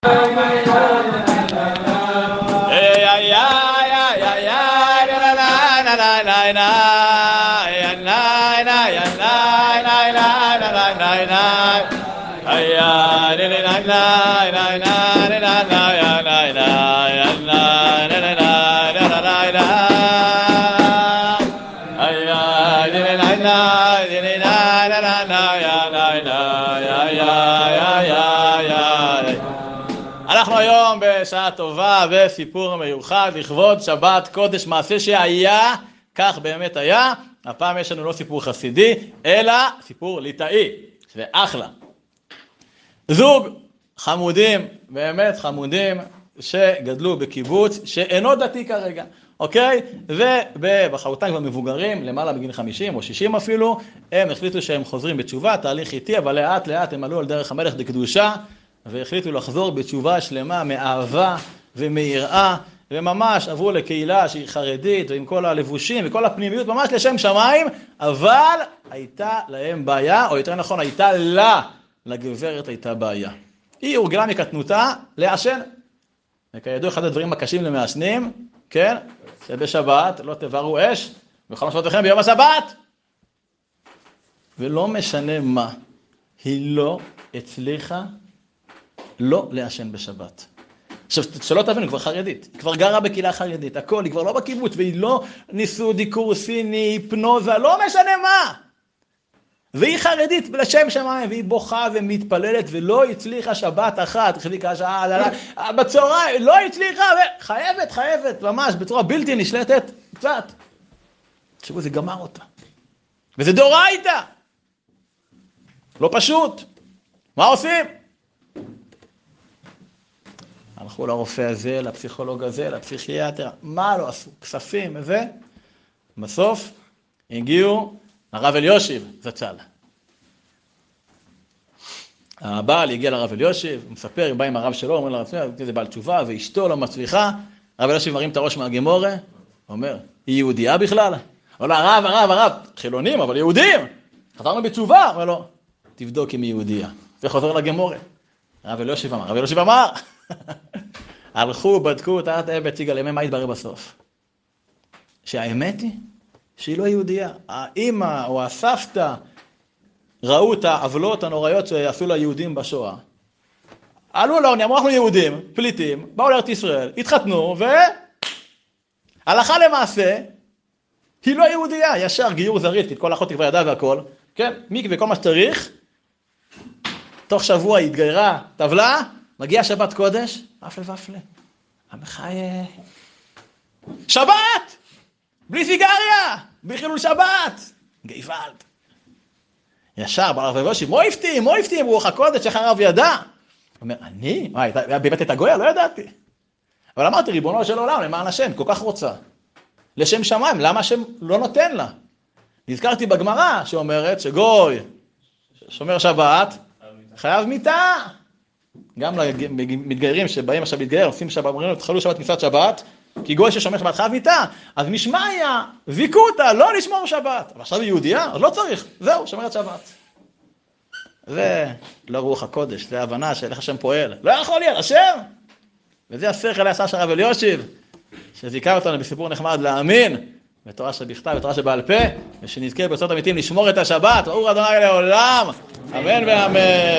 אנחנו היום בשעה טובה וסיפור מיוחד לכבוד שבת קודש, מעשה שהיה, כך באמת היה. הפעם יש לנו לא סיפור חסידי, אלא סיפור ליטאי, זה אחלה. זוג חמודים, באמת חמודים, שגדלו בקיבוץ שאינו דתי כרגע, אוקיי? ובחרותם כבר מבוגרים, למעלה בגיל 50 או 60 אפילו, הם החליטו שהם חוזרים בתשובה, תהליך איטי, אבל לאט לאט הם עלו על דרך המלך בקדושה, והחליטו לחזור בתשובה שלמה מאהבה ומיראה, וממש עברו לקהילה שהיא חרדית, ועם כל הלבושים וכל הפנימיות, ממש לשם שמיים, אבל הייתה להם בעיה, או יותר נכון, הייתה לה, לגברת הייתה בעיה. היא הורגלה מקטנותה לעשן. וכידוע, אחד הדברים הקשים למעשנים, כן, שבשבת לא תבערו אש, בכל משמעותיכם ביום השבת. ולא משנה מה, היא לא הצליחה לא לעשן בשבת. עכשיו, שלא תבינו, היא כבר חרדית, היא כבר גרה בקהילה חרדית, הכל, היא כבר לא בקיבוץ, והיא לא ניסו דיקור סיני, היפנוזה, לא משנה מה. והיא חרדית לשם שמיים, והיא בוכה ומתפללת, ולא הצליחה שבת אחת, החזיקה שעה, בצהריים, לא הצליחה, חייבת, ממש, בצורה בלתי נשלטת, קצת. תחשבו, זה גמר אותה. וזה דאורייתא. לא פשוט. מה עושים? הלכו לרופא הזה, לפסיכולוג הזה, לפסיכיאטר, מה לא עשו? כספים וזה. בסוף הגיעו הרב אליושיב זצ"ל. הבעל הגיע לרב אליושיב, הוא מספר, הוא בא עם הרב שלו, אומר לרב, זה בעל תשובה, ואשתו לא מצליחה. הרב אליושיב מרים את הראש מהגמורה, אומר, היא יהודייה בכלל? אומר לו, הרב, חילונים, אבל יהודים. חזרנו בתשובה, אומר לו, תבדוק אם היא יהודייה. וחוזר לגמורה. הרב אליושיב אמר, הלכו, בדקו, תחת אבן ציגל, מה יתברר בסוף? שהאמת היא שהיא לא יהודייה. האמא או הסבתא ראו את העוולות הנוראיות שעשו ליהודים בשואה. עלו לעוני, אמרו, אנחנו יהודים, פליטים, באו לארץ ישראל, התחתנו, והלכה למעשה, היא לא יהודייה. ישר גיור זריז, כי כל אחות כבר ידעה והכל, כן, מקווה וכל מה שצריך. תוך שבוע היא התגיירה, טבלה, מגיע שבת קודש, ופלה. המחיה. שבת! בלי סיגריה! בלי חילול שבת! גייבלד. ישר, ברב אליושיב, מו הפתים, רוח הקודש, איך הרב ידע? הוא אומר, אני? באמת הייתה גויה? לא ידעתי. אבל אמרתי, ריבונו של עולם, למען השם, כל כך רוצה. לשם שמיים, למה השם לא נותן לה? נזכרתי בגמרא שאומרת שגוי שומר שבת, חייב מיתה. גם למתגיירים שבאים עכשיו להתגייר, עושים שבת, אומרים, תחלו שבת מצוות שבת, כי גוי ששומר שבת חייב מיתה. אז משמעיה, ויקו אותה, לא לשמור שבת. אבל עכשיו היא יהודייה, אז לא צריך. זהו, שומרת שבת. זה לא רוח הקודש, זה הבנה של איך השם פועל. לא יכול להיות, השם. וזה השכל הישר של הרב אליושיב, שזיכה אותנו בסיפור נחמד להאמין, בתורה שבכתב, בתורה שבעל פה, ושנזכה ברצות אמיתים לשמור את השבת. ברוך ה' לעולם, אמן ואמן.